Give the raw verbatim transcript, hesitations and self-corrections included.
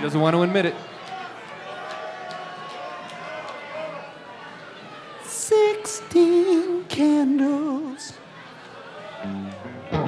She doesn't want to admit it. Sixteen candles.